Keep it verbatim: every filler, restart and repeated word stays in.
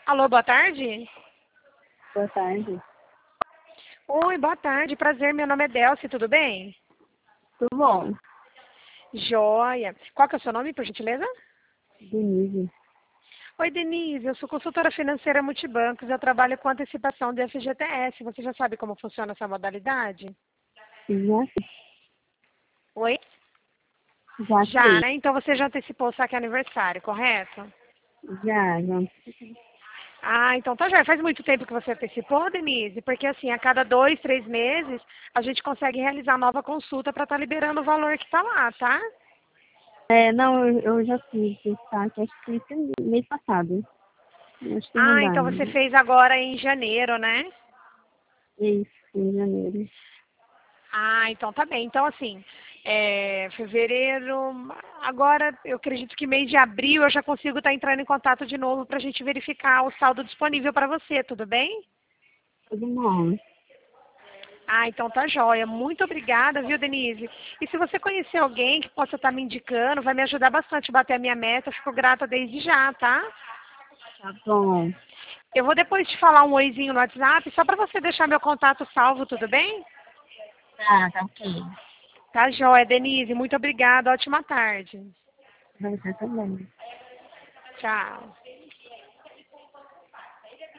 Alô, boa tarde? Boa tarde. Oi, boa tarde, prazer, meu nome é Delcy, tudo bem? Tudo bom? Joia. Qual que é o seu nome, por gentileza? Denise. Oi, Denise, eu sou consultora financeira multibancos, eu trabalho com antecipação do F G T S. Você já sabe como funciona essa modalidade? Já, Oi? já Já, sei. né? Então você já antecipou o saque aniversário, correto? Já, já. Ah, então tá já. Faz muito tempo que você antecipou, Denise? Porque assim, a cada dois, três meses, a gente consegue realizar nova consulta para estar liberando o valor que tá lá, tá? É, não, eu, eu já fiz esse saque, acho que foi mês passado. Acho que tem Ah, então mandado. você fez agora em janeiro, né? Isso, em janeiro. Ah, então tá bem. Então, assim, é, fevereiro, agora eu acredito que mês de abril eu já consigo estar entrando em contato de novo para a gente verificar o saldo disponível para você, tudo bem? Tudo bom. Ah, então tá jóia. Muito obrigada, viu, Denise? E se você conhecer alguém que possa estar me indicando, vai me ajudar bastante a bater a minha meta. Eu fico grata desde já, tá? Tá bom. Eu vou depois te falar um oizinho no WhatsApp, só para você deixar meu contato salvo, tudo bem? Tá, tá ok. Tá jóia, Denise. Muito obrigada. Ótima tarde. Vai ser também. Tchau.